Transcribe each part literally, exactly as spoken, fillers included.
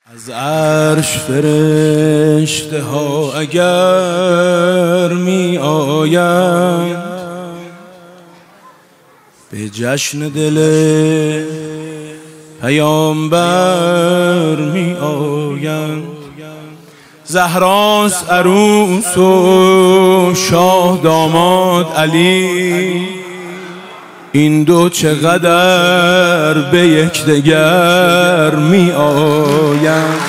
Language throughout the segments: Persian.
از عرش فرشته ها اگر می آیند به جشن دل پیامبر می آیند. زهراست عروس و شاه داماد علی، این دو چقدر به یکدیگر می آیند.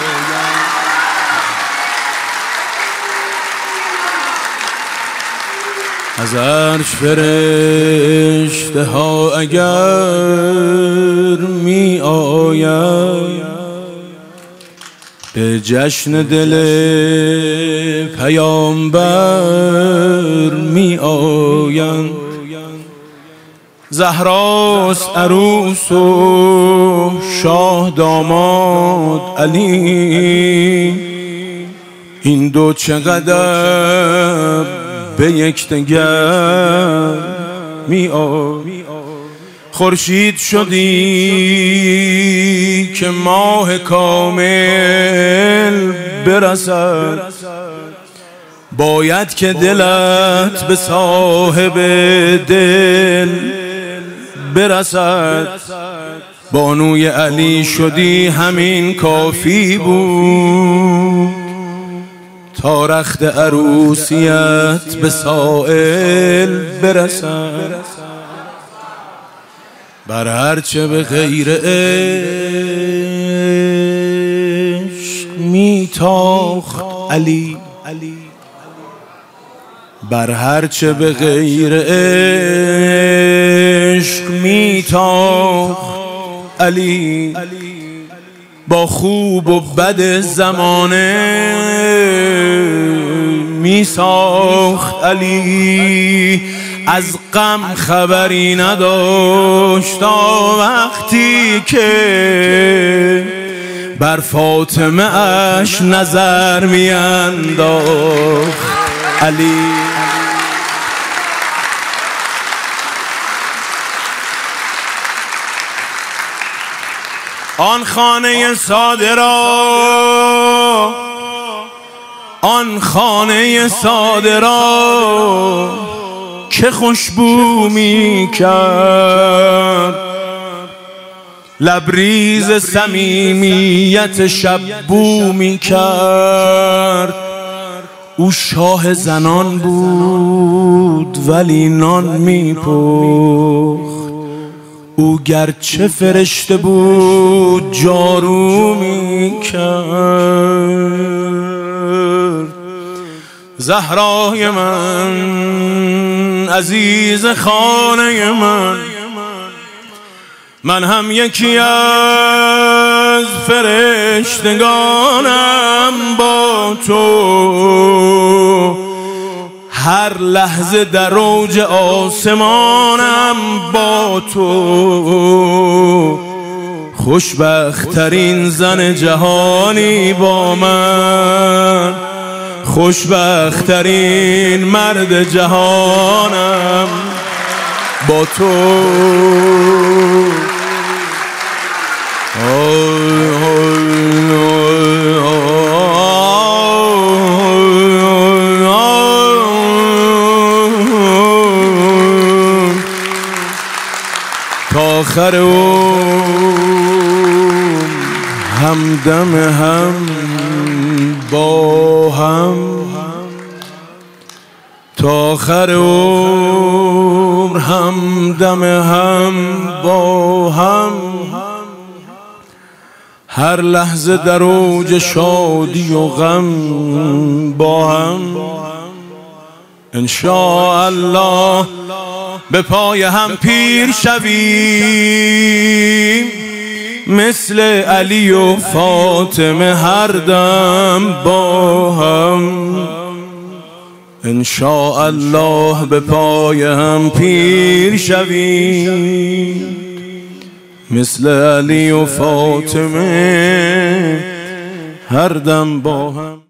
از عرش فرشته ها اگر می آیند به جشن دل پیامبر می آیند. زهراست عروس و شاه داماد علی، این دو چقدر به یکدیگر می آیند. خورشید شدی که ماه کامل برسد، باید که دلت به صاحب دل برسد. بانوی علی شدی همین کافی بود تا رخت عروسیت به سائل برسد. بر هرچه به غیر عشق میتاخت علی، بر هرچه به غیر عشق میتاخت علی. با خوب و بد زمانه میساخت علی، از غم خبری نداشت تا وقتی که بر فاطمه اش نظر میانداخت علی. آن خانه ساده را، آن خانه ساده را که خوشبو می کرد، لبریز صمیمیت شب بو می کرد. او شاه زنان بود ولی نان می پخت، او گرچه فرشته بود جارو می کرد. زهرای من، عزیز خانه من، من هم یکی از فرشتگانم با تو، هر لحظه در اوج آسمانم با تو. خوشبخت‌ترین زن جهانی با من، خوشبخت‌ترین مرد جهانم با تو. تا آخر عمر همدم هم با هم، تا آخر عمر همدم هم با هم. هر لحظه در اوج شادی و غم با هم. انشاءالله به پای هم پیر شویم، مثل علی و فاطمه هر دم با هم. انشاءالله به پای هم پیر شویم، مثل علی و فاطمه هر دم با هم.